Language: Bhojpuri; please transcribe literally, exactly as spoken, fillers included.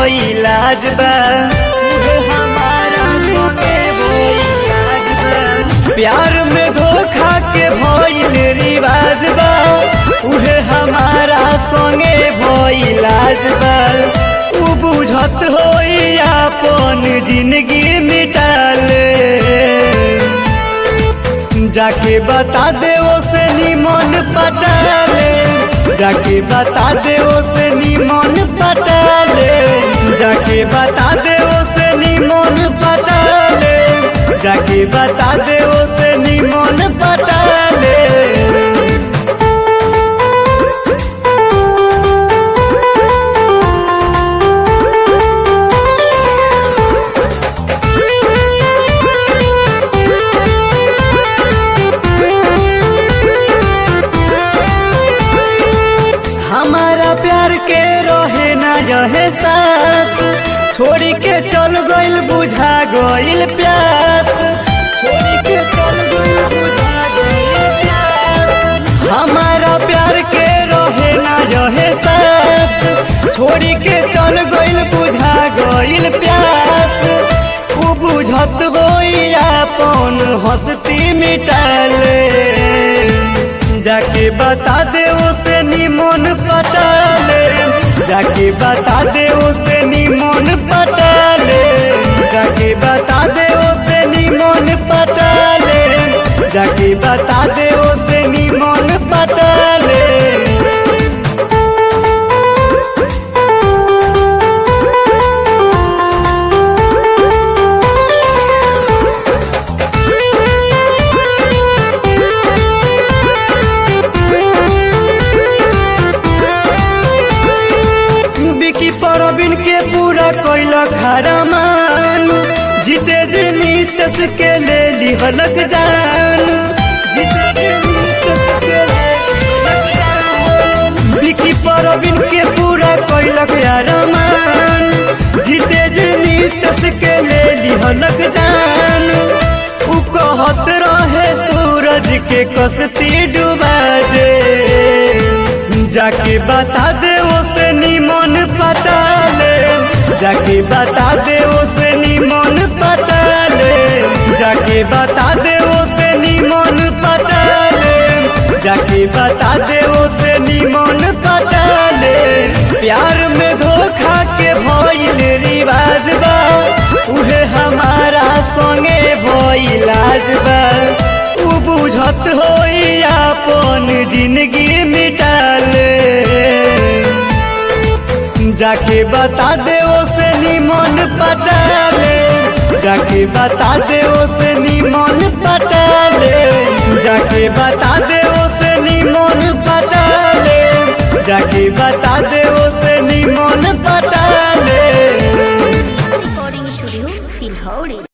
भइलाज बा उहे हमारा संगे भइलाज बा। प्यार में धोखा के भइल रिवाज बा उहे हमारा संगे भइलाज बा। उ बुझत होई अपन जिंदगी मिटाले जाके बता दे उसे निमन पटाले जाके बता दे उसे निमन पटाले जाके बता दे उसे निमन पटाले जाके बता दे उसे निमन पटाले। हमारा प्यार के रहे ना रहे सास छोड़ी के चल गइल बुझा गइल प्यास छोड़ी के चल गइल बुझा गइल प्यास। हमारा प्यार के रहे ना रहे सास छोड़ी के चल गइल बुझा गइल प्यास। उ बुझत होई अपन हस्ती मिटाले जाके बता दे उसे निमन पटाले जाके बता दे उसे निमन पटाले जाके बता दे उसे निमन पटाले जाके बता दे उसे निमन पटाले। बिकी परबिन के पूरा कोइल खरमान जीते जीनितस के ले लिहलक जान जीते जीनितस के ले लिहलक जान। बिकी परबिन के पूरा कोइल खरमान जीते जीनितस के ले लिहलक जान। उ कहत रहे सूरज के कश्ती डुबा दे जाके बता दे उसे निमन पटाले जाके बता दे उसे निमन पटाले जाके बता दे उसे निमन पटाले जाके बता दे उसे निमन पटाले। प्यार में धोखा के भइल रिवाज बा उहे हमारा संगे भइलाज बा। उ बुझत होई अपन जिंदगी मिटाले जाके बता दे उसे निमन पटाले जाके बता दे उसे निमन पटाले जाके बता दे उसे निमन पटाले जाके बता दे उसे निमन पटाले।